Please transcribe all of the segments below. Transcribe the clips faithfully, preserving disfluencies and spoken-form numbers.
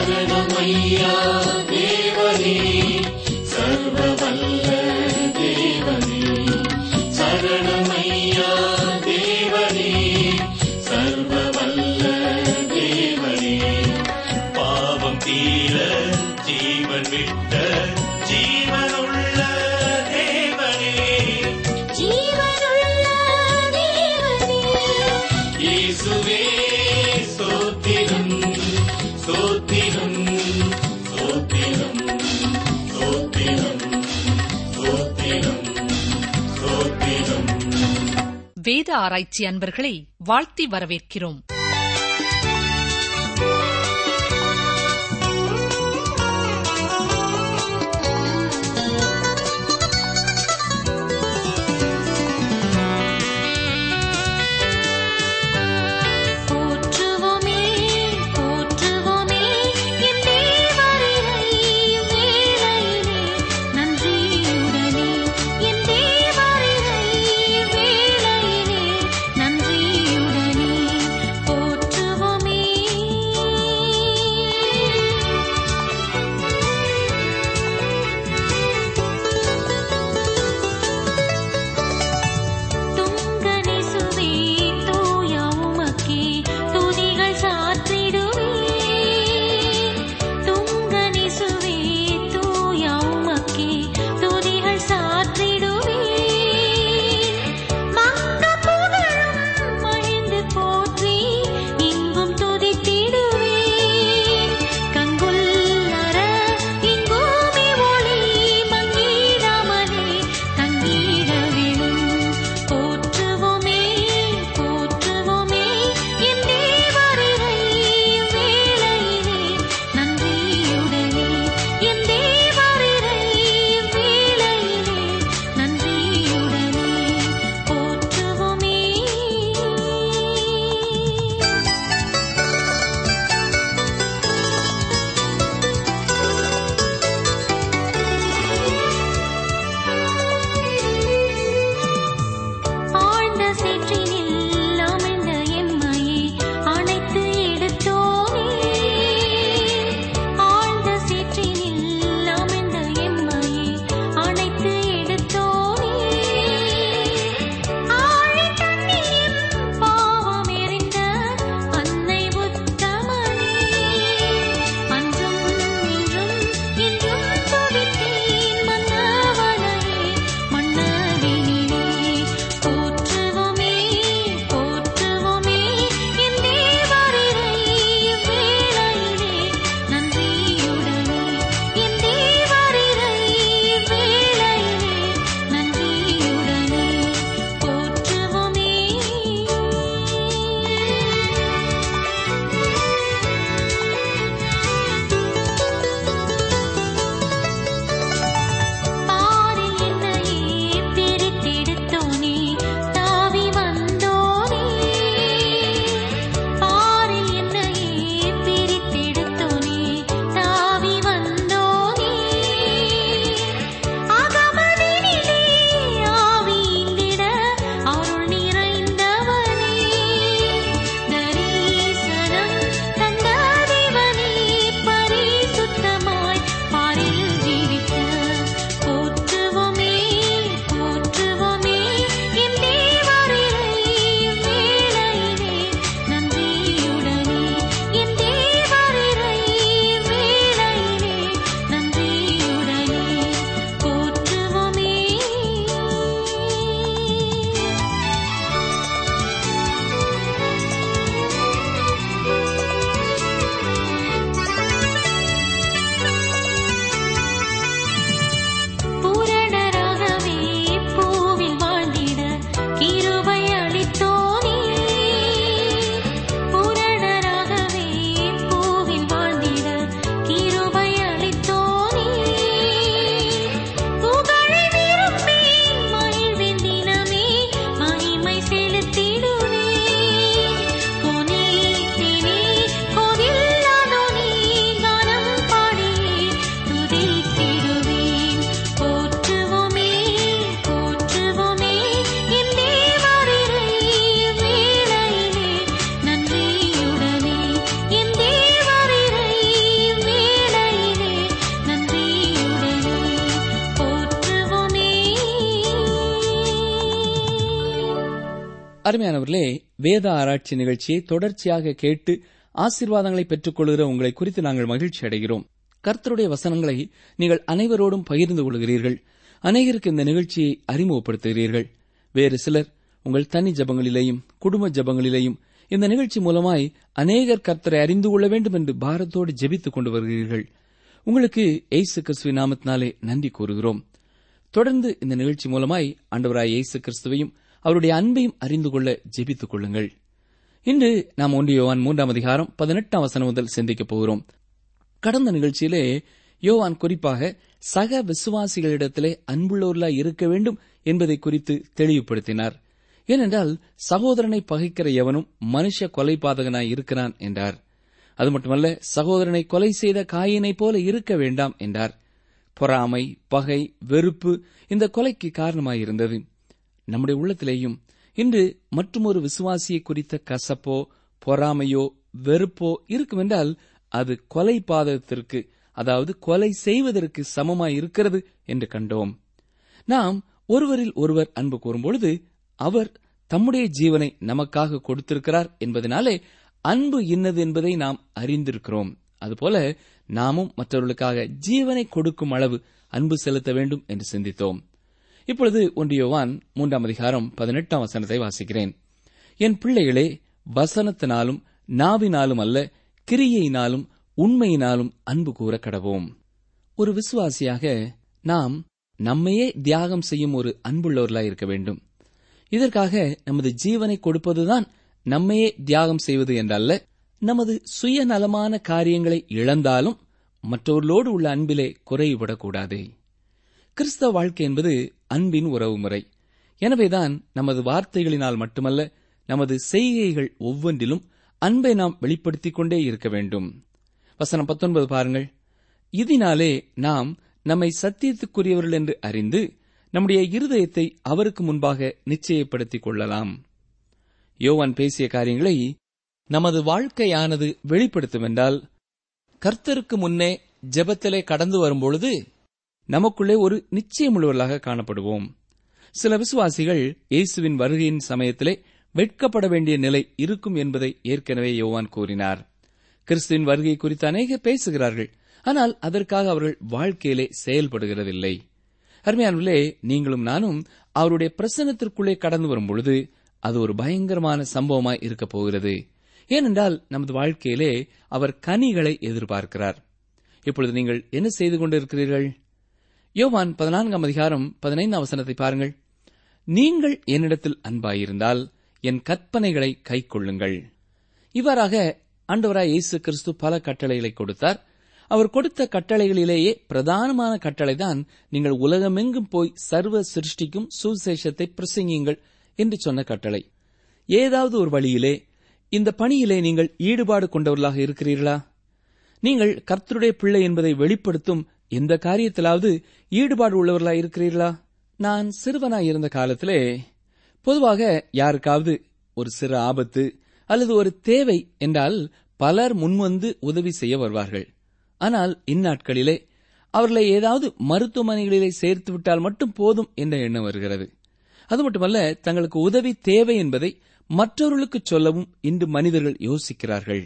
சரணமையா தேவனே, சர்வவல்ல தேவனே. சரணமையா தேவனே, சர்வவல்ல தேவனே. பாவம் தீர ஜீவன் விட்ட ஜீவனுள்ள தேவனே, ஜீவனுள்ள தேவனே. இயேசுவே ஸ்தோத்திரம், ஸ்தோத்திரம், ஸ்தோத்திரம், ஸ்தோத்திரம், ஸ்தோத்திரம், ஸ்தோத்திரம். வேத ஆராய்ச்சி அன்பர்களை வாழ்த்தி வரவேற்கிறோம். ஓ அருமையானவர்களே, வேத ஆராய்ச்சி நிகழ்ச்சியை தொடர்ச்சியாக கேட்டு ஆசீர்வாதங்களை பெற்றுக் கொள்கிற உங்களை குறித்து நாங்கள் மகிழ்ச்சி அடைகிறோம். கர்த்தருடைய வசனங்களை நீங்கள் அனைவரோடும் பகிர்ந்து கொள்கிறீர்கள். அநேகருக்கு இந்த நிகழ்ச்சியை அறிமுகப்படுத்துகிறீர்கள். வேறு சிலர் உங்கள் தனி ஜபங்களிலேயும் குடும்ப ஜபங்களிலேயும் இந்த நிகழ்ச்சி மூலமாய் அநேகர் கர்த்தரை அறிந்து கொள்ள வேண்டும் என்று பாரத்தோடு ஜெபித்துக் கொண்டு வருகிறீர்கள். உங்களுக்கு இயேசு கிறிஸ்துவின் நாமத்தினாலே நன்றி கூறுகிறோம். தொடர்ந்து இந்த நிகழ்ச்சி மூலமாய் ஆண்டவராய் இயேசு கிறிஸ்துவையும் அவருடைய அன்பையும் அறிந்து கொள்ள ஜெபித்துக் கொள்ளுங்கள். இன்று நாம் ஒன்று யோவான் மூன்றாம் அதிகாரம் பதினெட்டாம் வசனம் முதல் சிந்திக்கப் போகிறோம். கடந்த நிகழ்ச்சியிலே யோவான் குறிப்பாக சக விசுவாசிகளிடத்திலே அன்புள்ளவர்களாய் இருக்க வேண்டும் என்பதை குறித்து தெளிவுபடுத்தினார். ஏனென்றால் சகோதரனை பகைக்கிற எவனும் மனுஷ கொலைபாதகனாய் இருக்கிறான் என்றார். அது மட்டுமல்ல, சகோதரனை கொலை செய்த காயினைப் போல இருக்க வேண்டாம் என்றார். பொறாமை, பகை, வெறுப்பு இந்த கொலைக்கு காரணமாயிருந்தது. நம்முடைய உள்ளத்திலேயும் இன்று மற்றொரு விசுவாசியை குறித்த கசப்போ, பொறாமையோ, வெறுப்போ இருக்குமென்றால் அது கொலை பாதகத்திற்கு, அதாவது கொலை செய்வதற்கு சமமாய் இருக்கிறது என்று கண்டோம். நாம் ஒருவரில் ஒருவர் அன்பு கூறும்பொழுது அவர் தம்முடைய ஜீவனை நமக்காக கொடுத்திருக்கிறார் என்பதனாலே அன்பு இன்னது என்பதை நாம் அறிந்திருக்கிறோம். அதுபோல நாமும் மற்றவர்களுக்காக ஜீவனை கொடுக்கும் அளவு அன்பு செலுத்த வேண்டும் என்று சிந்தித்தோம். இப்பொழுது ஒன்று யோவான் மூன்றாம் அதிகாரம் பதினெட்டாம் வசனத்தை வாசிக்கிறேன். என் பிள்ளைகளே, வசனத்தினாலும் நாவினாலும் அல்ல, கிரியையினாலும் உண்மையினாலும் அன்பு கூற கடவோம். ஒரு விசுவாசியாக நாம் நம்மையே தியாகம் செய்யும் ஒரு அன்புள்ளவர்களாய் இருக்க வேண்டும். இதற்காக நமது ஜீவனை கொடுப்பதுதான் நம்மையே தியாகம் செய்வது என்றல்ல. நமது சுயநலமான காரியங்களை இழந்தாலும் மற்றவர்களோடு உள்ள அன்பிலே குறைவுபடக்கூடாது. கிறிஸ்தவ வாழ்க்கை என்பது அன்பின் உறவுமுறை. எனவேதான் நமது வார்த்தைகளினால் மட்டுமல்ல, நமது செய்கைகள் ஒவ்வொன்றிலும் அன்பை நாம் வெளிப்படுத்திக் கொண்டே இருக்க வேண்டும். வசனம் பத்தொன்பது பாருங்கள். இதனாலே நாம் நம்மை சத்தியத்துக்குரியவர்கள் என்று அறிந்து நம்முடைய இருதயத்தை அவருக்கு முன்பாக நிச்சயப்படுத்திக் கொள்ளலாம். யோவான் பேசிய காரியங்களை நமது வாழ்க்கையானது வெளிப்படுத்தும் என்றால், கர்த்தருக்கு முன்னே ஜெபத்திலே கடந்து வரும்பொழுது நமக்குள்ளே ஒரு நிச்சயமுள்ளவர்களாக காணப்படுவோம். சில விசுவாசிகள் இயேசுவின் வருகையின் சமயத்திலே வெட்கப்பட வேண்டிய நிலை இருக்கும் என்பதை ஏற்கனவே யோவான் கூறினார். கிறிஸ்துவின் வருகை குறித்து அநேகர் பேசுகிறார்கள், ஆனால் அதற்காக அவர்கள் வாழ்க்கையிலே செயல்படுகிறதில்லை. அருமையானவர்களே, நீங்களும் நானும் அவருடைய பிரசன்னத்திற்குள்ளே கடந்து வரும்பொழுது அது ஒரு பயங்கரமான சம்பவமாய் இருக்கப் போகிறது. ஏனென்றால் நமது வாழ்க்கையிலே அவர் கனிகளை எதிர்பார்க்கிறார். இப்பொழுது நீங்கள் என்ன செய்து கொண்டிருக்கிறீர்கள்? யோவான் பதினான்காம் அதிகாரம் பதினைந்தாம் வசனத்தை பாருங்கள். நீங்கள் என்னிடத்தில் அன்பாயிருந்தால் என் கற்பனைகளை கைக்கொள்ளுங்கள். இவ்வாறாக ஆண்டவராய் இயேசு கிறிஸ்து பல கட்டளைகளை கொடுத்தார். அவர் கொடுத்த கட்டளைகளிலேயே பிரதானமான கட்டளைதான், நீங்கள் உலகமெங்கும் போய் சர்வ சிருஷ்டிக்கும் சுவிசேஷத்தை பிரசங்கியுங்கள் என்று சொன்ன கட்டளை. ஏதாவது ஒரு வழியிலே இந்த பணியிலே நீங்கள் ஈடுபாடு கொண்டவர்களாக இருக்கிறீர்களா? நீங்கள் கர்த்தருடைய பிள்ளை என்பதை வெளிப்படுத்தும் எந்த காரியத்திலாவது ஈடுபாடு உள்ளவர்களாக இருக்கிறீர்களா? நான் சிறுவனாய் இருந்த காலத்திலே பொதுவாக யாருக்காவது ஒரு சிறு ஆபத்து அல்லது ஒரு தேவை என்றால் பலர் முன்வந்து உதவி செய்ய வருவார்கள். ஆனால் இந்நாட்களிலே அவர்களை ஏதாவது மருத்துவமனைகளிலே சேர்த்துவிட்டால் மட்டும் போதும் என்ற எண்ணம் வருகிறது. அது மட்டுமல்ல, தங்களுக்கு உதவி தேவை என்பதை மற்றவர்களுக்கு சொல்லவும் இன்று மனிதர்கள் யோசிக்கிறார்கள்.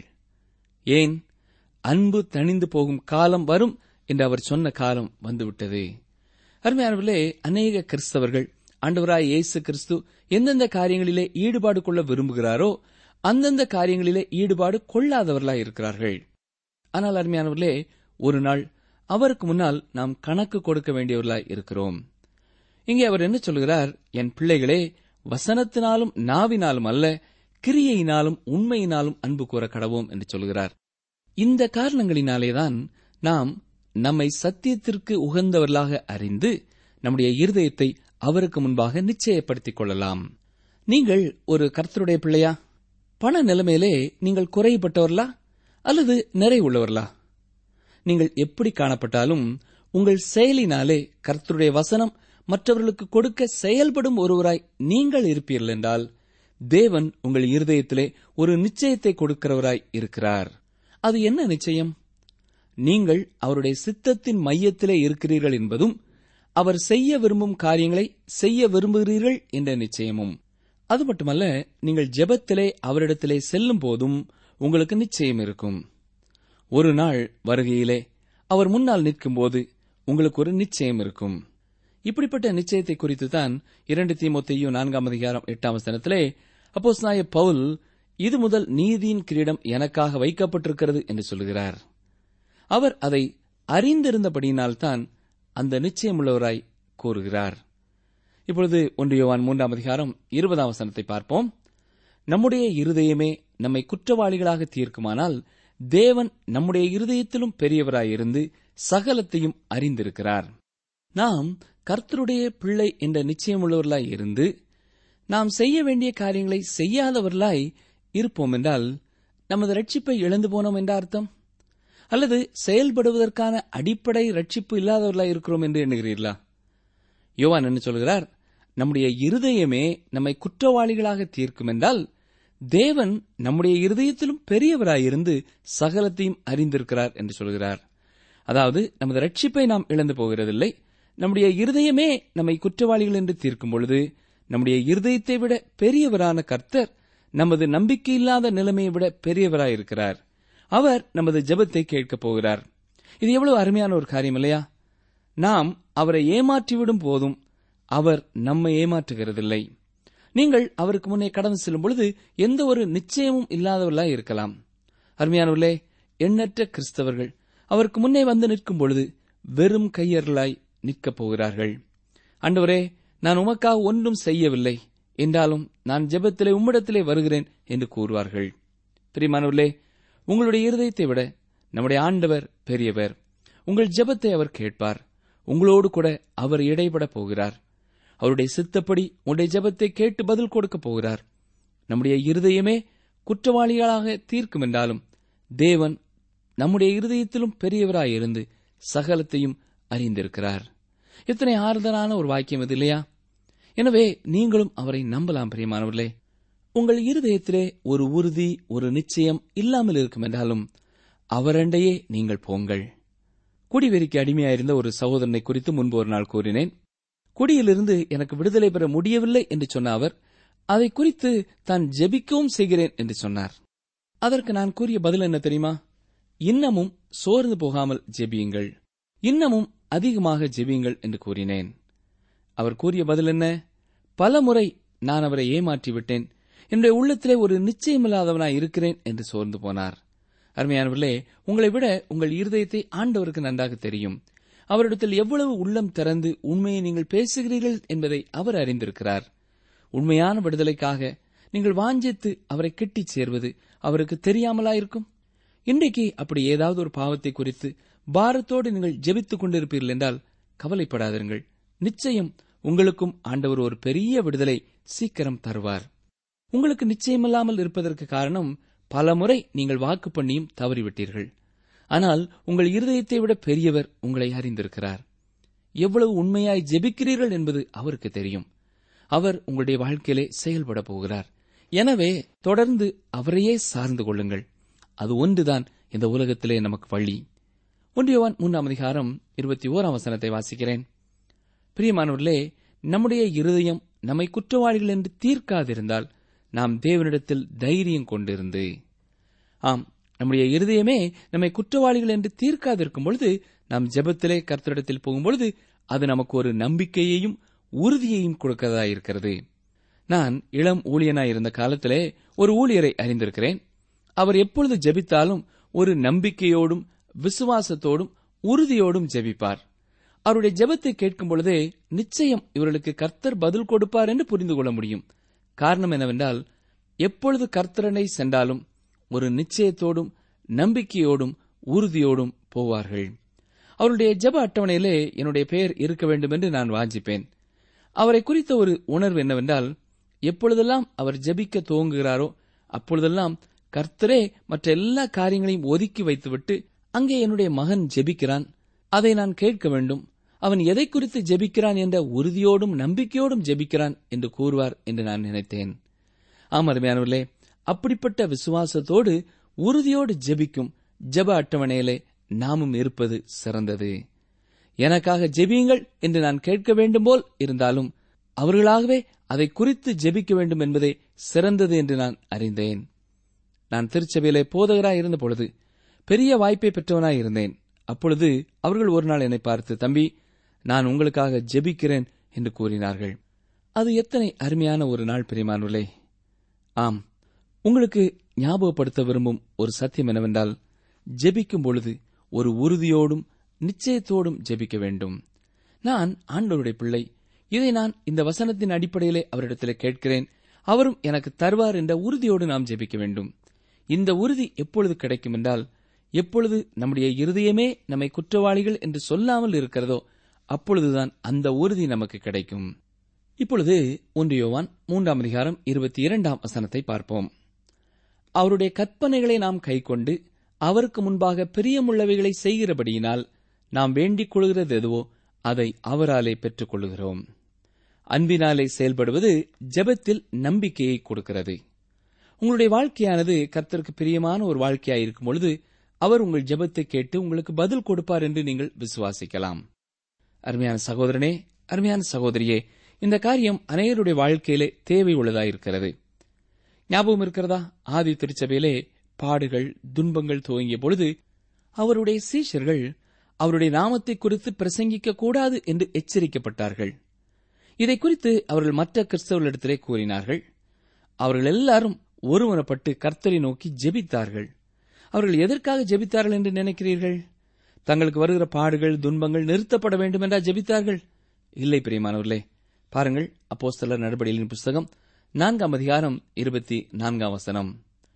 ஏன்? அன்பு தணிந்து போகும் காலம் வரும் என்று அவர் சொன்ன காலம் வந்துவிட்டது. அருமையானவர்களே, அநேக கிறிஸ்தவர்கள் ஆண்டவராய் இயேசு கிறிஸ்து எந்தெந்த காரியங்களிலே ஈடுபாடு கொள்ள விரும்புகிறாரோ அந்தந்த காரியங்களிலே ஈடுபாடு கொள்ளாதவர்களாய் இருக்கிறார்கள். ஆனால் அருமையானவர்களே, ஒரு நாள் அவருக்கு முன்னால் நாம் கணக்கு கொடுக்க வேண்டியவர்களாய் இருக்கிறோம். இங்கே அவர் என்ன சொல்கிறார்? என் பிள்ளைகளே, வசனத்தினாலும் நாவினாலும் அல்ல, கிரியையினாலும் உண்மையினாலும் அன்பு கூற கடவோம் என்று சொல்கிறார். இந்த காரணங்களினாலேதான் நாம் நம்மை சத்தியத்திற்கு உகந்தவர்களாக அறிந்து நம்முடைய இருதயத்தை அவருக்கு முன்பாக நிச்சயப்படுத்திக் கொள்ளலாம். நீங்கள் ஒரு கர்த்தருடைய பிள்ளையா? பண நிலைமையிலே நீங்கள் குறைபட்டவர்களா அல்லது நிறைவுள்ளவர்களா? நீங்கள் எப்படி காணப்பட்டாலும் உங்கள் செயலினாலே கர்த்தருடைய வசனம் மற்றவர்களுக்கு கொடுக்க செயல்படும் ஒருவராய் நீங்கள் இருப்பீர்கள் என்றால் தேவன் உங்கள் இருதயத்திலே ஒரு நிச்சயத்தை கொடுக்கிறவராய் இருக்கிறார். அது என்ன நிச்சயம்? நீங்கள் அவருடைய சித்தத்தின் மையத்திலே இருக்கிறீர்கள் என்பதும் அவர் செய்ய விரும்பும் காரியங்களை செய்ய விரும்புகிறீர்கள் என்ற நிச்சயமும். அது மட்டுமல்ல, நீங்கள் ஜெபத்திலே அவரிடத்திலே செல்லும் போதும் உங்களுக்கு நிச்சயம் இருக்கும். ஒரு நாள் வருகையிலே அவர் முன்னால் நிற்கும்போது உங்களுக்கு ஒரு நிச்சயம் இருக்கும். இப்படிப்பட்ட நிச்சயத்தை குறித்து தான் இரண்டு தீமோத்தேயு நான்காம் அதிகாரம் எட்டாம் வசனத்திலே அப்போஸ்தலனாகிய பவுல், இது முதல் நீதியின் கிரீடம் எனக்காக வைக்கப்பட்டிருக்கிறது என்று சொல்கிறார். அவர் அதை அறிந்திருந்தபடியினால்தான் அந்த நிச்சயமுள்ளவராய் கூறுகிறார். இப்பொழுது ஒன்று யோவான் மூன்றாம் அதிகாரம் இருபதாம் வசனத்தை பார்ப்போம். நம்முடைய இருதயமே நம்மை குற்றவாளிகளாக தீர்க்குமானால் தேவன் நம்முடைய இருதயத்திலும் பெரியவராயிருந்து சகலத்தையும் அறிந்திருக்கிறார். நாம் கர்த்தருடைய பிள்ளை என்ற நிச்சயமுள்ளவர்களாய் இருந்து நாம் செய்ய வேண்டிய காரியங்களை செய்யாதவர்களாய் இருப்போம் என்றால் நமது ரட்சிப்பை இழந்து போனோம் என்ற அர்த்தம்? அல்லது செயல்படுவதற்கான அடிப்படை ரட்சிப்பு இல்லாதவர்களாய் இருக்கிறோம் என்று எண்ணுகிறீர்களா? யோவான் என்ன சொல்கிறார்? நம்முடைய இருதயமே நம்மை குற்றவாளிகளாக தீர்க்கும் என்றால் தேவன் நம்முடைய இருதயத்திலும் பெரியவராயிருந்து சகலத்தையும் அறிந்திருக்கிறார் என்று சொல்கிறார். அதாவது நமது ரட்சிப்பை நாம் இழந்து போகிறதில்லை. நம்முடைய இருதயமே நம்மை குற்றவாளிகள் என்று தீர்க்கும் பொழுது நம்முடைய இருதயத்தை விட பெரியவரான கர்த்தர் நமது நம்பிக்கையில்லாத நிலைமையை விட பெரியவராயிருக்கிறார். அவர் நமது ஜெபத்தை கேட்கப் போகிறார். இது எவ்வளவு அருமையான ஒரு காரியம் இல்லையா? நாம் அவரை ஏமாற்றிவிடும் போதும் அவர் நம்மை ஏமாற்றுகிறதில்லை. நீங்கள் அவருக்கு முன்னே கடந்து செல்லும் பொழுது எந்த ஒரு நிச்சயமும் இல்லாதவர்களாய் இருக்கலாம். அருமையானவர்களே, எண்ணற்ற கிறிஸ்தவர்கள் அவருக்கு முன்னே வந்து நிற்கும் பொழுது வெறும் கையர்களாய் நிற்கப் போகிறார்கள். ஆண்டவரே, நான் உமக்காக ஒன்றும் செய்யவில்லை, என்றாலும் நான் ஜெபத்திலே உம்மிடத்திலே வருகிறேன் என்று கூறுவார்கள். பிரியமானவர்களே, உங்களுடைய இருதயத்தை விட நம்முடைய ஆண்டவர் பெரியவர். உங்கள் ஜெபத்தை அவர் கேட்பார். உங்களோடு கூட அவர் இடைபட போகிறார். அவருடைய சித்தப்படி உங்களுடைய ஜெபத்தை கேட்டு பதில் கொடுக்கப் போகிறார். நம்முடைய இருதயமே குற்றவாளிகளாக தீர்க்கும் என்றாலும் தேவன் நம்முடைய இருதயத்திலும் பெரியவராயிருந்து சகலத்தையும் அறிந்திருக்கிறார். எத்தனை ஆறுதலான ஒரு வாக்கியம் இது இல்லையா? எனவே நீங்களும் அவரை நம்பலாம். பிரியமானவர்களே, உங்கள் இருதயத்திலே ஒரு உறுதி, ஒரு நிச்சயம் இல்லாமல் இருக்கும் என்றாலும் அவரண்டையே நீங்கள் போங்கள். குடிவெறிக்கு அடிமையாயிருந்த ஒரு சகோதரனை குறித்து முன்பு ஒரு நாள் கூறினேன். குடியிலிருந்து எனக்கு விடுதலை பெற முடியவில்லை என்று சொன்ன அவர் அதை குறித்து தான் ஜெபிக்கவும் செய்கிறேன் என்று சொன்னார். அதற்கு நான் கூறிய பதில் என்ன தெரியுமா? இன்னமும் சோர்ந்து போகாமல் ஜெபியுங்கள், இன்னமும் அதிகமாக ஜெபியுங்கள் என்று கூறினேன். அவர் கூறிய பதில் என்ன? பல முறை நான் அவரை ஏமாற்றிவிட்டேன், என்னுடைய உள்ளத்திலே ஒரு நிச்சயமில்லாதவனாய் இருக்கிறேன் என்று சோர்ந்து போனார். அருமையானவர்களே, உங்களை விட உங்கள் இருதயத்தை ஆண்டவருக்கு நன்றாக தெரியும். அவரிடத்தில் எவ்வளவு உள்ளம் திறந்து உண்மையை நீங்கள் பேசுகிறீர்கள் என்பதை அவர் அறிந்திருக்கிறார். உண்மையான விடுதலைக்காக நீங்கள் வாஞ்சித்து அவரை கிட்டிச் சேர்வது அவருக்கு தெரியாமலாயிருக்கும்? இன்றைக்கு அப்படி ஏதாவது ஒரு பாவத்தை குறித்து பாரத்தோடு நீங்கள் ஜெபித்துக் கொண்டிருப்பீர்கள் என்றால் கவலைப்படாதீர்கள். நிச்சயம் உங்களுக்கும் ஆண்டவர் ஒரு பெரிய விடுதலை சீக்கிரம் தருவார். உங்களுக்கு நிச்சயமில்லாமல் இருப்பதற்கு காரணம் பல முறை நீங்கள் வாக்கு பண்ணியும் தவறிவிட்டீர்கள். ஆனால் உங்கள் இருதயத்தை விட பெரியவர் உங்களை அறிந்திருக்கிறார். எவ்வளவு உண்மையாய் ஜெபிக்கிறீர்கள் என்பது அவருக்கு தெரியும். அவர் உங்களுடைய வாழ்க்கையிலே செயல்பட போகிறார். எனவே தொடர்ந்து அவரையே சார்ந்து கொள்ளுங்கள். அது ஒன்றுதான் இந்த உலகத்திலே நமக்கு வழி. ஒன்று யோவான் மூன்றாம் அதிகாரம் இருபத்தி ஓராம் வசனத்தை வாசிக்கிறேன். பிரியமானவர்களே, நம்முடைய இருதயம் நம்மை குற்றவாளிகள் என்று தீர்க்காதிருந்தால் நாம் தேவனிடத்தில் தைரியம் கொண்டிருந்து, ஆம், நம்முடைய இருதயமே நம்மை குற்றவாளிகள் என்று தீர்க்காதிருக்கும் பொழுது நாம் ஜெபத்திலே கர்த்தரிடத்தில் போகும்பொழுது அது நமக்கு ஒரு நம்பிக்கையையும் உறுதியையும் கொடுக்கிறதா இருக்கிறது. நான் இளம் ஊழியனாய் இருந்த காலத்திலே ஒரு ஊழியரை அறிந்திருக்கிறேன். அவர் எப்பொழுது ஜெபித்தாலும் ஒரு நம்பிக்கையோடும் விசுவாசத்தோடும் உறுதியோடும் ஜெபிப்பார். அவருடைய ஜெபத்தை கேட்கும் பொழுதே நிச்சயம் இவர்களுக்கு கர்த்தர் பதில் கொடுப்பார் என்று புரிந்து கொள்ள முடியும். காரணம் என்னவென்றால், எப்பொழுது கர்த்தரனை சென்றாலும் ஒரு நிச்சயத்தோடும் நம்பிக்கையோடும் உறுதியோடும் போவார்கள். அவருடைய ஜெப அட்டவணையிலே என்னுடைய பெயர் இருக்க வேண்டும் என்று நான் வாஞ்சிப்பேன். அவரை குறித்த ஒரு உணர்வு என்னவென்றால், எப்பொழுதெல்லாம் அவர் ஜெபிக்க துவங்குகிறாரோ அப்பொழுதெல்லாம் கர்த்தரே மற்ற எல்லா காரியங்களையும் ஒதுக்கி வைத்துவிட்டு, அங்கே என்னுடைய மகன் ஜெபிக்கிறான், அதை நான் கேட்க வேண்டும், அவன் எதை குறித்து ஜெபிக்கிறான் என்ற உறுதியோடும் நம்பிக்கையோடும் ஜெபிக்கிறான் என்று கூறுவார் என்று நான் நினைத்தேன். ஆம் அருமையானவர்களே, அப்படிப்பட்ட விசுவாசத்தோடு உறுதியோடு ஜெபிக்கும் ஜெப அட்டவணையிலே நாமும் இருப்பது சிறந்தது. எனக்காக ஜெபியுங்கள் என்று நான் கேட்க வேண்டும் போல் இருந்தாலும் அவர்களாகவே அதை குறித்து ஜெபிக்க வேண்டும் என்பதே சிறந்தது என்று நான் அறிந்தேன். நான் திருச்சபையிலே போதகராய் இருந்த பொழுது பெரிய வாய்ப்பை பெற்றவனாய் இருந்தேன். அப்பொழுது அவர்கள் ஒரு நாள் என்னை பார்த்து, தம்பி, நான் உங்களுக்காக ஜெபிக்கிறேன் என்று கூறினார்கள். அது எத்தனை அருமையான ஒரு நாள் பிரியமானவர்களே! ஆம், உங்களுக்கு ஞாபகப்படுத்த விரும்பும் ஒரு சத்தியம் என்னவென்றால், ஜெபிக்கும் பொழுது ஒரு உறுதியோடும் நிச்சயத்தோடும் ஜெபிக்க வேண்டும். நான் ஆண்டவருடைய பிள்ளை, இதை நான் இந்த வசனத்தின் அடிப்படையிலே அவரிடத்தில் கேட்கிறேன், அவரும் எனக்கு தருவார் என்ற உறுதியோடு நாம் ஜெபிக்க வேண்டும். இந்த உறுதி எப்பொழுது கிடைக்கும் என்றால், எப்பொழுது நம்முடைய இருதயமே நம்மை குற்றவாளிகள் என்று சொல்லாமல் இருக்கிறதோ அப்பொழுதுதான் அந்த உறுதி நமக்கு கிடைக்கும். இப்பொழுது ஒன்று யோவான் மூன்றாம் அதிகாரம் இருபத்தி இரண்டாம் வசனத்தை பார்ப்போம். அவருடைய கற்பனைகளை நாம் கைக்கொண்டு அவருக்கு முன்பாக பிரியமுள்ளவைகளை செய்கிறபடியினால் நாம் வேண்டிக் கொள்கிறது எதுவோ அதை அவராலே பெற்றுக் கொள்கிறோம். அன்பினாலே செயல்படுவது ஜெபத்தில் நம்பிக்கையை கொடுக்கிறது. உங்களுடைய வாழ்க்கையானது கர்த்தருக்கு பிரியமான ஒரு வாழ்க்கையாயிருக்கும் பொழுது அவர் உங்கள் ஜெபத்தை கேட்டு உங்களுக்கு பதில் கொடுப்பார் என்று நீங்கள் விசுவாசிக்கலாம். அருமையான சகோதரனே, அருமையான சகோதரியே, இந்த காரியம் அநேகருடைய வாழ்க்கையிலே தேவை உள்ளதாயிருக்கிறது. ஞாபகம் இருக்கிறதா? ஆதி திருச்சபையிலே பாடுகள், துன்பங்கள் துவங்கிய பொழுது அவருடைய சீஷர்கள் அவருடைய நாமத்தை குறித்து பிரசங்கிக்க கூடாது என்று எச்சரிக்கப்பட்டார்கள். இதை குறித்து அவர்கள் மற்ற கிறிஸ்தவர்களிடத்திலே கூறினார்கள். அவர்கள் எல்லாரும் ஒருமனப்பட்டு கர்த்தரை நோக்கி ஜெபித்தார்கள். அவர்கள் எதற்காக ஜெபித்தார்கள் என்று நினைக்கிறீர்கள்? தங்களுக்கு வருகிற பாடுகள், துன்பங்கள் நிறுத்தப்பட வேண்டும் என்றா ஜெபித்தார்கள்? இல்லை பிரியமானவர்களே. பாருங்கள், அப்போஸ்தலர் நடபடிகளின் புஸ்தகம் நான்காம் அதிகாரம் இருபத்தி நான்காம் வசனம்.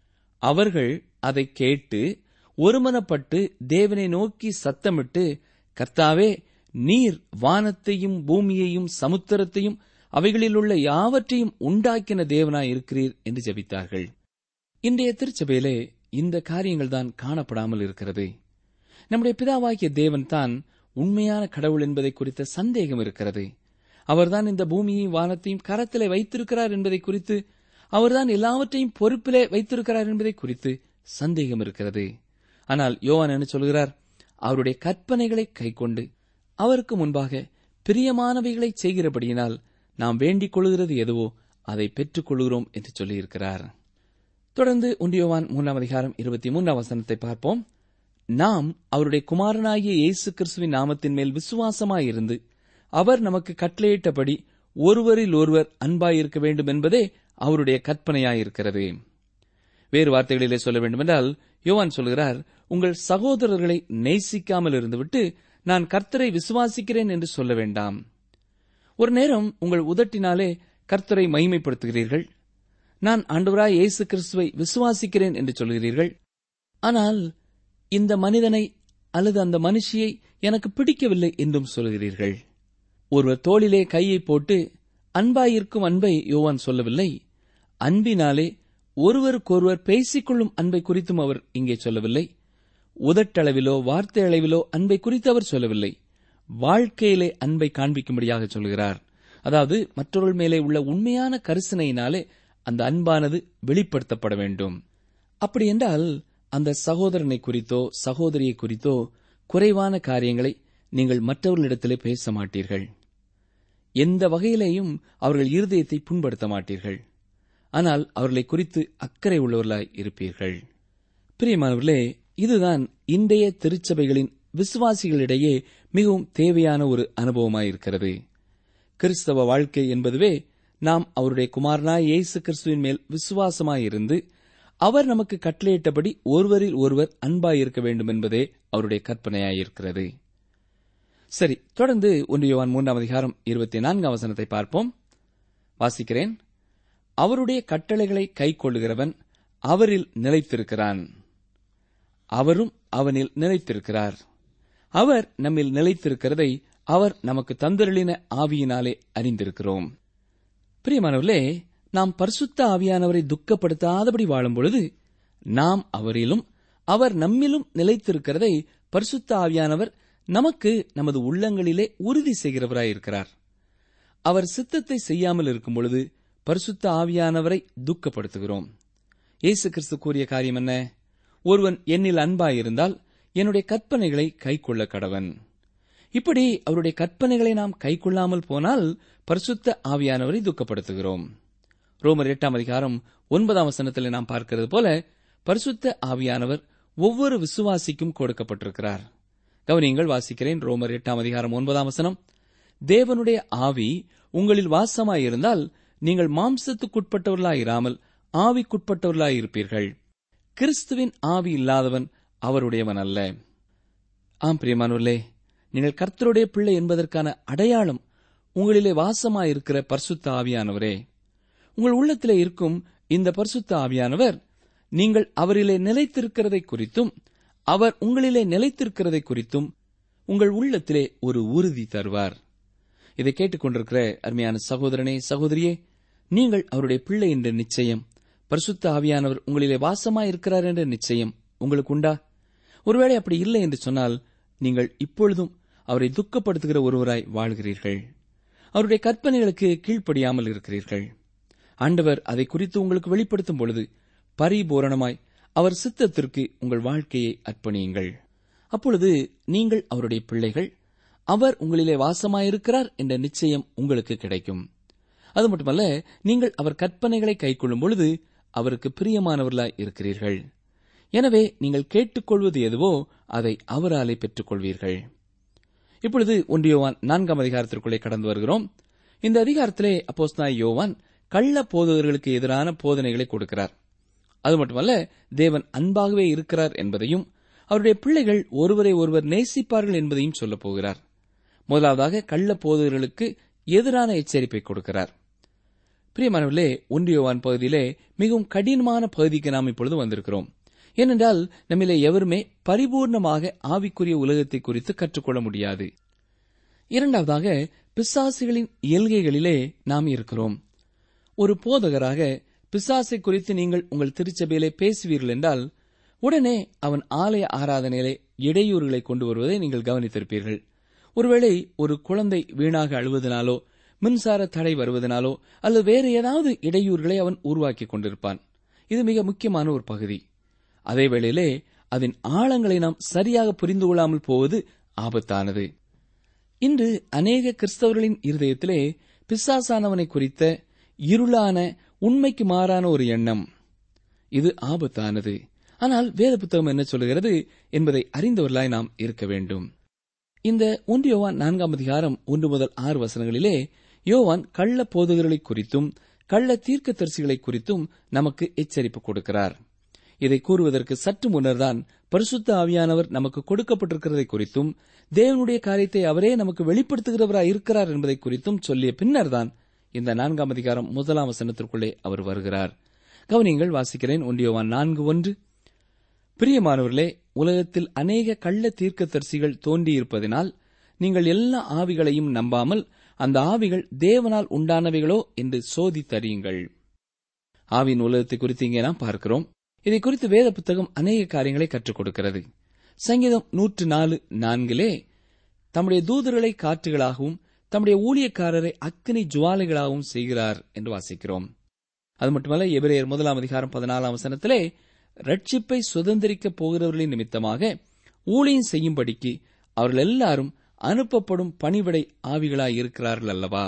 அவர்கள் அதை கேட்டு ஒருமனப்பட்டு தேவனை நோக்கி சத்தமிட்டு, கர்த்தாவே, நீர் வானத்தையும் பூமியையும் சமுத்திரத்தையும் அவைகளிலுள்ள யாவற்றையும் உண்டாக்கின தேவனாய் இருக்கிறீர் என்று ஜெபித்தார்கள். இன்றைய திருச்சபையிலே இந்த காரியங்கள் தான் காணப்படாமல் இருக்கிறது. நம்முடைய பிதாவாகிய தேவன் தான் உண்மையான கடவுள் என்பதை குறித்த சந்தேகம் இருக்கிறது. அவர்தான் இந்த பூமியையும் வானத்தையும் கரத்திலே வைத்திருக்கிறார் என்பதை குறித்து, அவர்தான் எல்லாவற்றையும் பொறுப்பிலே வைத்திருக்கிறார் என்பதை குறித்து சந்தேகம் இருக்கிறது. ஆனால் யோவான் என்ன சொல்கிறார்? அவருடைய கற்பனைகளை கைக்கொண்டு அவருக்கு முன்பாக பிரியமானவைகளை செய்கிறபடியினால் நாம் வேண்டிக் கொள்கிறது எதுவோ அதை பெற்றுக் கொள்கிறோம் என்று சொல்லியிருக்கிறார். தொடர்ந்து ஒன்று யோவான் மூன்றாம் அதிகாரம் இருபத்தி மூன்றாம் வசனத்தை பார்ப்போம். நாம் அவருடைய குமாரனாகிய இயேசு கிறிஸ்துவின் நாமத்தின் மேல் விசுவாசமாயிருந்து அவர் நமக்கு கட்டளையிட்டபடி ஒருவரில் ஒருவர் அன்பாயிருக்க வேண்டும் என்பதே அவருடைய கற்பனையாயிருக்கிறது. வேறு வார்த்தைகளிலே சொல்ல வேண்டுமென்றால், யோவான் சொல்கிறார், உங்கள் சகோதரர்களை நேசிக்காமல் இருந்துவிட்டு நான் கர்த்தரை விசுவாசிக்கிறேன் என்று சொல்ல வேண்டாம். ஒரு நேரம் உங்கள் உதட்டினாலே கர்த்தரை மகிமைப்படுத்துகிறீர்கள். நான் ஆண்டவராய் இயேசு கிறிஸ்துவை விசுவாசிக்கிறேன் என்று சொல்கிறீர்கள். ஆனால் இந்த மனிதனை அல்லது அந்த மனுஷியை எனக்கு பிடிக்கவில்லை என்றும் சொல்கிறீர்கள். ஒருவர் தோளிலே கையை போட்டு அன்பாயிருக்கும் அன்பை யோவான் சொல்லவில்லை. அன்பினாலே ஒருவருக்கொருவர் பேசிக்கொள்ளும் அன்பை குறித்தும் அவர் இங்கே சொல்லவில்லை. உதட்டளவிலோ வார்த்தை அளவிலோ அன்பை குறித்து அவர் சொல்லவில்லை. வாழ்க்கையிலே அன்பை காண்பிக்கும்படியாக சொல்கிறார். அதாவது மற்றவர்கள் மேலே உள்ள உண்மையான கரிசனையினாலே அந்த அன்பானது வெளிப்படுத்தப்பட வேண்டும். அப்படி என்றால் அந்த சகோதரனை குறித்தோ சகோதரியை குறித்தோ குறைவான காரியங்களை நீங்கள் மற்றவர்களிடத்திலே பேச மாட்டீர்கள். எந்த வகையிலேயும் அவர்கள் இருதயத்தை புண்படுத்த மாட்டீர்கள். ஆனால் அவர்களை குறித்து அக்கறை உள்ளவர்களாய் இருப்பீர்கள். பிரியமானவர்களே, இதுதான் இன்றைய திருச்சபைகளின் விசுவாசிகளிடையே மிகவும் தேவையான ஒரு அனுபவமாயிருக்கிறது. கிறிஸ்தவ வாழ்க்கை என்பதுவே நாம் அவருடைய குமாரனாய் இயேசு கிறிஸ்துவின் மேல் விசுவாசமாயிருந்து அவர் நமக்கு கட்டளையிட்டபடி ஒருவரில் ஒருவர் அன்பாயிருக்க வேண்டும் என்பதே அவருடைய கற்பனையாயிருக்கிறது. சரி, தொடர்ந்து ஒன்று யோவான் மூன்றாம் அதிகாரம் இருபத்தி நான்காம் வசனத்தை பார்ப்போம். வாசிக்கிறேன். அவருடைய கட்டளைகளை கைக்கொள்ளுகிறவன் அவரில் நிலைத்திருக்கிறான், அவரும் அவனில் நிலைத்திருக்கிறார். அவர் நம்மில் நிலைத்திருக்கிறதை அவர் நமக்கு தந்தருளின ஆவியினாலே அறிந்திருக்கிறோம். பிரியமானவர்களே, நாம் பரிசுத்த ஆவியானவரை துக்கப்படுத்தாதபடி வாழும் பொழுது நாம் அவரிலும் அவர் நம்மிலும் நிலைத்திருக்கிறதை பரிசுத்த ஆவியானவர் நமக்கு நமது உள்ளங்களிலே உறுதி செய்கிறவராயிருக்கிறார். அவர் சித்தத்தை செய்யாமல் இருக்கும் பொழுது பரிசுத்த ஆவியானவரை துக்கப்படுத்துகிறோம். இயேசு கிறிஸ்து கூறிய காரியம் என்ன? ஒருவன் என்னில் அன்பாயிருந்தால் என்னுடைய கற்பனைகளை கைக்கொள்ள கடவன். இப்படி அவருடைய கற்பனைகளை நாம் கைக்கொள்ளாமல் போனால் பரிசுத்த ஆவியானவரை துக்கப்படுத்துகிறோம். ரோமர் எட்டாம் அதிகாரம் ஒன்பதாம் வசனத்தில் நாம் பார்க்கிறது போல பரிசுத்த ஆவியானவர் ஒவ்வொரு விசுவாசிக்கும் கொடுக்கப்பட்டிருக்கிறார். கவனியங்கள், வாசிக்கிறேன். ரோமர் எட்டாம் அதிகாரம் ஒன்பதாம் வசனம். தேவனுடைய ஆவி உங்களில் வாசமாயிருந்தால் நீங்கள் மாம்சத்துக்குட்பட்டவர்களாயிராமல் ஆவிக்குட்பட்டவர்களாயிருப்பீர்கள். கிறிஸ்துவின் ஆவி இல்லாதவன் அவருடையவன் அல்ல. ஆம் பிரியமானவர்களே, நீங்கள் கர்த்தருடைய பிள்ளை என்பதற்கான அடையாளம் உங்களிலே வாசமாயிருக்கிற பரிசுத்த ஆவியானவரே. உங்கள் உள்ளத்திலே இருக்கும் இந்த பரிசுத்த ஆவியானவர் நீங்கள் அவரிலே நிலைத்திருக்கிறதை குறித்தும் அவர் உங்களிலே நிலைத்திருக்கிறதை குறித்தும் உங்கள் உள்ளத்திலே ஒரு உறுதி தருவார். இதை கேட்டுக்கொண்டிருக்கிற அருமையான சகோதரனே, சகோதரியே, நீங்கள் அவருடைய பிள்ளை என்ற நிச்சயம், பரிசுத்த ஆவியானவர் உங்களிலே வாசமாயிருக்கிறார் என்ற நிச்சயம் உங்களுக்கு உண்டா? ஒருவேளை அப்படி இல்லை என்று சொன்னால் நீங்கள் இப்பொழுதும் அவரை துக்கப்படுத்துகிற ஒருவராய் வாழ்கிறீர்கள். அவருடைய கற்பனைகளுக்கு கீழ்ப்படியாமல் இருக்கிறீர்கள். ஆண்டவர் அதை குறித்து உங்களுக்கு வெளிப்படுத்தும் பொழுது பரிபூரணமாய் அவர் சித்தத்திற்கு உங்கள் வாழ்க்கையை அர்ப்பணியுங்கள். அப்பொழுது நீங்கள் அவருடைய பிள்ளைகள், அவர் உங்களிலே வாசமாயிருக்கிறார் என்ற நிச்சயம் உங்களுக்கு கிடைக்கும். அது மட்டுமல்ல, நீங்கள் அவர் கற்பனைகளை கைக்கொள்ளும் பொழுது அவருக்கு பிரியமானவர்களாய் இருக்கிறீர்கள். எனவே நீங்கள் கேட்டுக்கொள்வது எதுவோ அதை அவராலே பெற்றுக் கொள்வீர்கள். இப்பொழுது ஒன்று யோவான் நான்காம் அதிகாரத்திற்குள்ளே கடந்து வருகிறோம். இந்த அதிகாரத்திலே அப்போஸ்தலனாகிய யோவான் கள்ள போதகர்களுக்கு எதிரான போதனைகளை கொடுக்கிறார். அது மட்டுமல்ல, தேவன் அன்பாகவே இருக்கிறார் என்பதையும் அவருடைய பிள்ளைகள் ஒருவரை ஒருவர் நேசிப்பார்கள் என்பதையும் சொல்லப் போகிறார். முதலாவதாக கள்ள போதகர்களுக்கு எதிரான எச்சரிப்பை கொடுக்கிறார். பிரியமானவர்களே, ஒன்று யோவான் பகுதியிலே மிகவும் கடினமான பகுதிக்கு நாம் இப்பொழுது வந்திருக்கிறோம். ஏனென்றால் நம்மிலே எவருமே பரிபூர்ணமாக ஆவிக்குரிய உலகத்தை குறித்து கற்றுக்கொள்ள முடியாது. இரண்டாவதாக, பிசாசுகளின் இயல்கைகளிலே நாம் இருக்கிறோம். ஒரு போதகராக பிசாசை குறித்து நீங்கள் உங்கள் திருச்சபையிலே பேசுவீர்கள் என்றால் உடனே அவன் ஆலய ஆராதனையிலே இடையூறுகளை கொண்டு வருவதை நீங்கள் கவனித்திருப்பீர்கள். ஒருவேளை ஒரு குழந்தை வீணாக அழுவதனாலோ, மின்சார தடை வருவதனாலோ அல்லது வேறு ஏதாவது இடையூறுகளை அவன் உருவாக்கி கொண்டிருப்பான். இது மிக முக்கியமான ஒரு பகுதி. அதே வேளையிலே அதன் ஆழங்களை நாம் சரியாக புரிந்து கொள்ளாமல் போவது ஆபத்தானது. இன்று அநேக கிறிஸ்தவர்களின் இருதயத்திலே பிசாசானவனை குறித்த இருளான, உண்மைக்கு மாறான ஒரு எண்ணம். இது ஆபத்தானது. ஆனால் வேத புத்தகம் என்ன சொல்கிறது என்பதை அறிந்தவர்களாய் நாம் இருக்க வேண்டும். இந்த ஒன்று யோவான் நான்காம் அதிகாரம் ஒன்று முதல் ஆறு வசனங்களிலே யோவான் கள்ள போதகர்களை குறித்தும் கள்ள தீர்க்கதரிசிகளை குறித்தும் நமக்கு எச்சரிப்பு கொடுக்கிறார். இதை கூறுவதற்கு சற்று முன்னர்தான் பரிசுத்த ஆவியானவர் நமக்கு கொடுக்கப்பட்டிருக்கிறதை குறித்தும் தேவனுடைய காரியத்தை அவரே நமக்கு வெளிப்படுத்துகிறவராய் இருக்கிறார் என்பதை குறித்தும் சொல்லிய பின்னர்தான் இந்த நான்காம் அதிகாரம் முதலாம் வசனத்திற்குள்ளே அவர் வருகிறார். கவனியங்கள், வாசிக்கிறேன். ஒன்று யோவான் நான்கு ஒன்று. பிரியமானவர்களே, உலகத்தில் அநேக கள்ள தீர்க்கதரிசிகள் தோன்றியிருப்பதினால் நீங்கள் எல்லா ஆவிகளையும் நம்பாமல் அந்த ஆவிகள் தேவனால் உண்டானவைகளோ என்று சோதித்தறியுங்கள். ஆவியின் உலகத்தை குறித்து இங்கே நாம் பார்க்கிறோம். இதை குறித்து வேத புத்தகம் அநேக காரியங்களை கற்றுக் கொடுக்கிறது. சங்கீதம் நூற்று நாலு நான்கிலே தம்முடைய தூதர்களை காற்றுகளாகவும் தம்முடைய ஊழியக்காரரை அக்கினி ஜுவாலைகளாகவும் செய்கிறார் என்று வாசிக்கிறோம். அது மட்டுமல்ல, எபிரேயர் முதலாம் அதிகாரம் பதினாலாம் வசனத்திலே ரட்சிப்பை சுதந்திரிக்கப் போகிறவர்களின் நிமித்தமாக ஊழியம் செய்யும்படிக்கு அவர்கள் எல்லாரும் அனுப்பப்படும் பணிவிடை ஆவிகளாய் இருக்கிறார்கள் அல்லவா?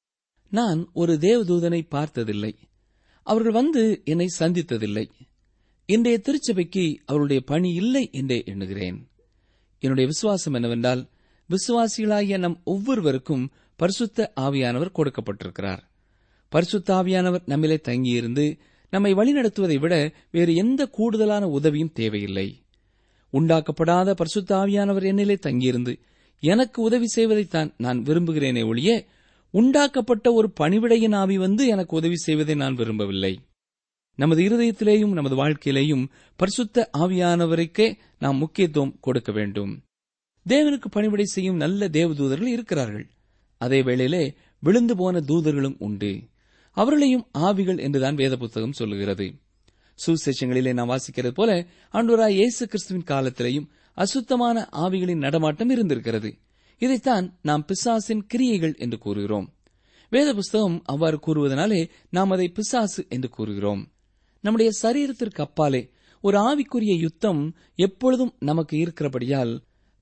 நான் ஒரு தேவதூதனை பார்த்ததில்லை, அவர்கள் வந்து என்னை சந்தித்ததில்லை. இன்றைய திருச்சபைக்கு அவருடைய பணி இல்லை என்றே எண்ணுகிறேன். என்னுடைய விசுவாசம் என்னவென்றால், விசுவாசிகளாகிய நம் ஒவ்வொருவருக்கும் பரிசுத்த ஆவியானவர் கொடுக்கப்பட்டிருக்கிறார். பரிசுத்த ஆவியானவர் நம்மிலே தங்கியிருந்து நம்மை வழிநடத்துவதை விட வேறு எந்த கூடுதலான உதவியும் தேவையில்லை. உண்டாக்கப்படாத பரிசுத்த ஆவியானவர் என்னிலே தங்கியிருந்து எனக்கு உதவி செய்வதைத்தான் நான் விரும்புகிறேனே ஒழிய, உண்டாக்கப்பட்ட ஒரு பணிவிடையின் ஆவி வந்து எனக்கு உதவி செய்வதை நான் விரும்பவில்லை. நமது இருதயத்திலேயும் நமது வாழ்க்கையிலேயும் பரிசுத்த ஆவியானவருக்கே நாம் முக்கியத்துவம் கொடுக்க வேண்டும். தேவனுக்கு பணிவிடை செய்யும் நல்ல தேவதூதர்கள் இருக்கிறார்கள். அதே வேளையிலே விழுந்து போன தூதர்களும் உண்டு. அவர்களையும் ஆவிகள் என்றுதான் வேத புத்தகம் சொல்லுகிறது. சுவிசேஷங்களிலே நாம் வாசிக்கிறது போல ஆண்டவராய் இயேசு கிறிஸ்துவின் காலத்திலேயும் அசுத்தமான ஆவிகளின் நடமாட்டம் இருந்திருக்கிறது. இதைத்தான் நாம் பிசாசின் கிரியைகள் என்று கூறுகிறோம். வேத புஸ்தகம் அவ்வாறு கூறுவதனாலே நாம் அதை பிசாசு என்று கூறுகிறோம். நம்முடைய சரீரத்திற்கு அப்பாலே ஒரு ஆவிக்குரிய யுத்தம் எப்பொழுதும் நமக்கு இருக்கிறபடியால்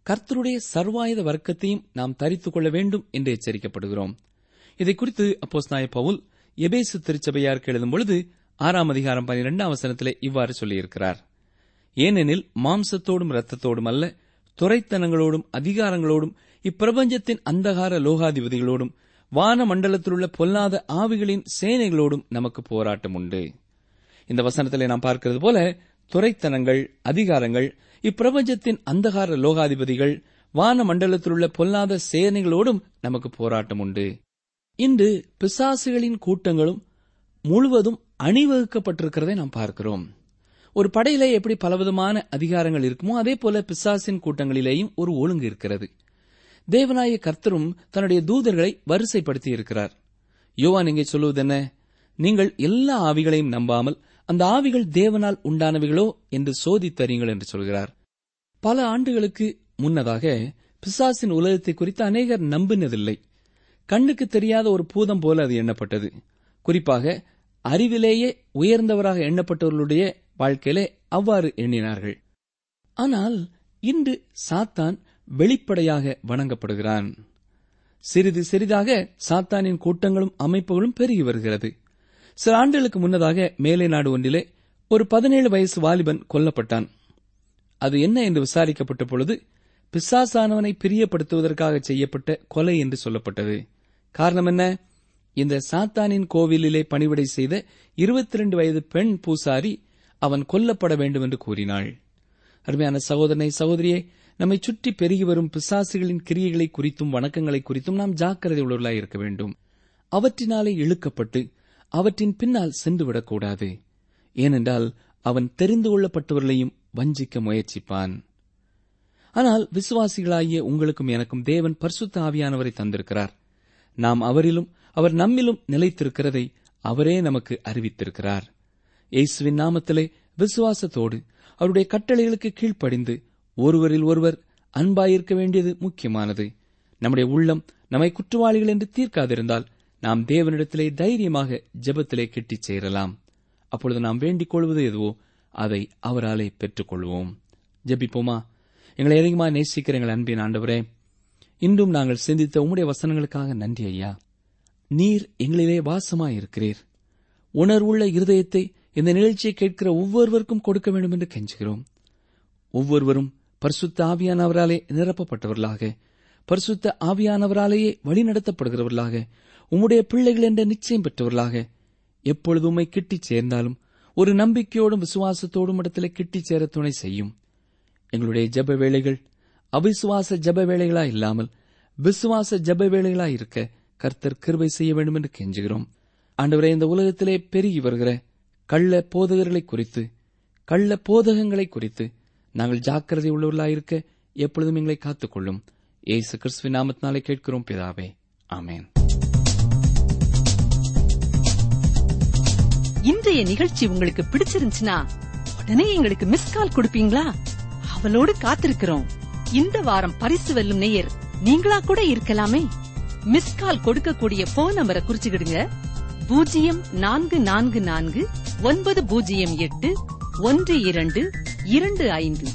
கர்த்தருடைய சர்வாயுத வர்க்கத்தையும் நாம் தரித்துக் கொள்ள வேண்டும் என்று எச்சரிக்கப்படுகிறோம். இதை குறித்து அப்போஸ்தலனாகிய பவுல் எபேசு திருச்சபையாருக்கு எழுதும் பொழுது ஆறாம் அதிகாரம் பனிரெண்டாம் வசனத்திலே இவ்வாறு சொல்லியிருக்கிறார். ஏனெனில் மாம்சத்தோடும் இரத்தத்தோடும் அல்ல, துரைத்தனங்களோடும் அதிகாரங்களோடும் இப்பிரபஞ்சத்தின் அந்தகார லோகாதிபதிகளோடும் வான மண்டலத்திலுள்ள பொல்லாத ஆவிகளின் சேனைகளோடும் நமக்கு போராட்டம் உண்டு. இந்த வசனத்திலே நாம் பார்க்கிறது போல துரைத்தனங்கள், அதிகாரங்கள், இப்பிரபஞ்சத்தின் அந்தகார லோகாதிபதிகள், வான மண்டலத்திலுள்ள பொல்லாத சேனைகளோடும் நமக்கு போராட்டம் உண்டு. இன்று பிசாசுகளின் கூட்டங்களும் முழுவதும் அணிவகுக்கப்பட்டிருக்கிறதை நாம் பார்க்கிறோம். ஒரு படையிலே எப்படி பலவிதமான அதிகாரங்கள் இருக்குமோ அதே போல பிசாசின் கூட்டங்களிலேயும் ஒரு ஒழுங்கு இருக்கிறது. தேவனாய கர்த்தரும் தன்னுடைய தூதர்களை வரிசைப்படுத்தி இருக்கிறார். யோவான் இங்கே சொல்லுவது என்ன? நீங்கள் எல்லா ஆவிகளையும் நம்பாமல் அந்த ஆவிகள் தேவனால் உண்டானவைகளோ என்று சோதித்தறியுங்கள் என்று சொல்கிறார். பல ஆண்டுகளுக்கு முன்னதாக பிசாசின் உலகத்தை குறித்து அநேகர் நம்பினதில்லை. கண்ணுக்கு தெரியாத ஒரு பூதம் போல அது எண்ணப்பட்டது. குறிப்பாக அறிவிலேயே உயர்ந்தவராக எண்ணப்பட்டவர்களுடைய வாழ்க்கையிலே அவ்வாறு எண்ணினார்கள். ஆனால் இன்று சாத்தான் வெளிப்படையாக வணங்கப்படுகிறான். சிறிது சிறிதாக சாத்தானின் கூட்டங்களும் அமைப்புகளும் பெருகி வருகிறது. சில ஆண்டுகளுக்கு முன்னதாக மேலை நாடு ஒன்றிலே ஒரு பதினேழு வயசு வாலிபன் கொல்லப்பட்டான். அது என்ன என்று விசாரிக்கப்பட்ட பொழுது பிசாசானவனை பிரியப்படுத்துவதற்காக செய்யப்பட்ட கொலை என்று சொல்லப்பட்டது. காரணம் என்ன? இந்த சாத்தானின் கோவிலிலே பணிவிடை செய்த இருபத்தி இரண்டு வயது பெண் பூசாரி அவன் கொல்லப்பட வேண்டும் என்று கூறினாள். அருமையான சகோதரனை, சகோதரியே, நம்மை சுற்றி பெருகி வரும் பிசாசுகளின் கிரியைகளை குறித்தும் வணக்கங்களை குறித்தும் நாம் ஜாக்கிரதை உள்ளவர்களாய் இருக்க வேண்டும். அவற்றினாலே இழுக்கப்பட்டு அவற்றின் பின்னால் சென்றுவிடக்கூடாது. ஏனென்றால் அவன் தெரிந்து கொள்ளப்பட்டவர்களையும் வஞ்சிக்க முயற்சிப்பான். ஆனால் விசுவாசிகளாகிய உங்களுக்கும் எனக்கும் தேவன் பரிசுத்த ஆவியானவரை தந்திருக்கிறார். நாம் அவரிலும் அவர் நம்மிலும் நிலைத்திருக்கிறதை அவரே நமக்கு அறிவித்திருக்கிறார். இயேசுவின் நாமத்திலே விசுவாசத்தோடு அவருடைய கட்டளைகளுக்கு கீழ்ப்படிந்து ஒருவரில் ஒருவர் அன்பாயிருக்க வேண்டியது முக்கியமானது. நம்முடைய உள்ளம் நம்மை குற்றவாளிகள் என்று தீர்க்காதிருந்தால் நாம் தேவனிடத்திலே தைரியமாக ஜெபத்திலே கெட்டிச் சேரலாம். அப்பொழுது நாம் வேண்டிக் கொள்வது எதுவோ அதை அவராலே பெற்றுக் கொள்வோம். ஜெபிப்போமா? எங்களை அதிகமாக நேசிக்கிற எங்கள் அன்பின் ஆண்டவரே, இன்றும் நாங்கள் சிந்தித்த உம்முடைய வசனங்களுக்காக நன்றி ஐயா. நீர் எங்களிலே வாசமாயிருக்கிறீர். உணர்வுள்ள இருதயத்தை இந்த நிகழ்ச்சியை கேட்கிற ஒவ்வொருவருக்கும் கொடுக்க வேண்டும் என்று கெஞ்சுகிறோம். ஒவ்வொருவரும் பரிசுத்த ஆவியானவராலே நிரப்பப்பட்டவர்களாக, பரிசுத்த ஆவியானவராலேயே வழிநடத்தப்படுகிறவர்களாக, உம்முடைய பிள்ளைகள் என்ற நிச்சயம் பெற்றவர்களாக, எப்பொழுது உம்மை கிட்டிச் சேர்ந்தாலும் ஒரு நம்பிக்கையோடும் விசுவாசத்தோடும் இடத்திலே கிட்டிச் சேர துணை செய்யும். எங்களுடைய ஜெப வேளைகள் அவிசுவாச ஜெப வேளைகளா இல்லாமல் விசுவாச ஜெப வேளைகளா இருக்க கர்த்தர் கிருபை செய்ய வேண்டும் என்று கெஞ்சுகிறோம். ஆண்டவரே, இந்த உலகத்திலே பெருகி வருகிற கள்ள போதகர்களை குறித்து, கள்ள போதகங்களை குறித்து நாங்கள் ஜாக்கிரதை உள்ளவர்களாயிருக்க எப்பொழுதும் எங்களை காத்துக்கொள்ளும். இயேசு கிறிஸ்துவின் நாமத்தினாலே கேட்கிறோம் பிதாவே, ஆமென். இன்றைய நிகழ்ச்சி உங்களுக்கு பிடிச்சிருந்துச்சுன்னா உடனே எங்களுக்கு மிஸ் கால் கொடுப்பீங்களா? அவளோடு காத்திருக்கிறோம். இந்த வாரம் பரிசு வெல்லும் நேயர் நீங்களா கூட இருக்கலாமே. மிஸ் கால் கொடுக்கக்கூடிய போன் நம்பரை குறிச்சுக்கிடுங்க. பூஜ்ஜியம் நான்கு நான்கு நான்கு ஒன்பது பூஜ்ஜியம் எட்டு ஒன்று இரண்டு இரண்டு ஐந்து.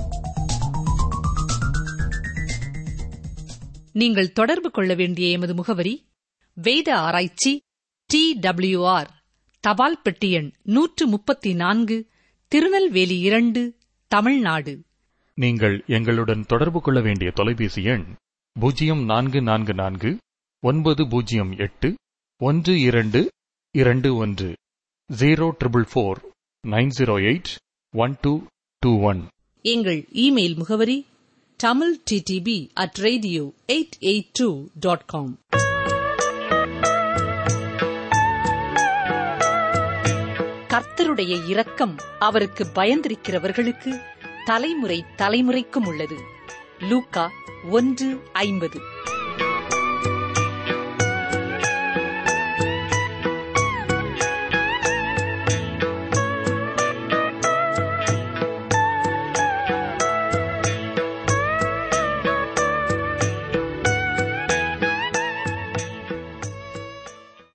நீங்கள் தொடர்பு கொள்ள வேண்டிய எமது முகவரி வேத ஆராய்ச்சி டி டபிள்யூ ஆர், தபால் பெட்டி எண் நூற்று முப்பத்தி நான்கு, திருநெல்வேலி இரண்டு, தமிழ்நாடு. நீங்கள் எங்களுடன் தொடர்பு கொள்ள வேண்டிய தொலைபேசி எண் பூஜ்ஜியம் நான்கு நான்கு நான்கு ஒன்பது பூஜ்ஜியம் எட்டு ஒன்று இரண்டு இரண்டு ஒன்று, zero triple four nine zero eight one two two one. எங்கள் இமெயில் முகவரி Tamil TTB at radio eight eight two dot com. கர்த்தருடைய இரக்கம் அவருக்கு பயந்திருக்கிறவர்களுக்கு தலைமுறை தலைமுறைக்கும் உள்ளது. லூக்கா ஒன்று ஐம்பது.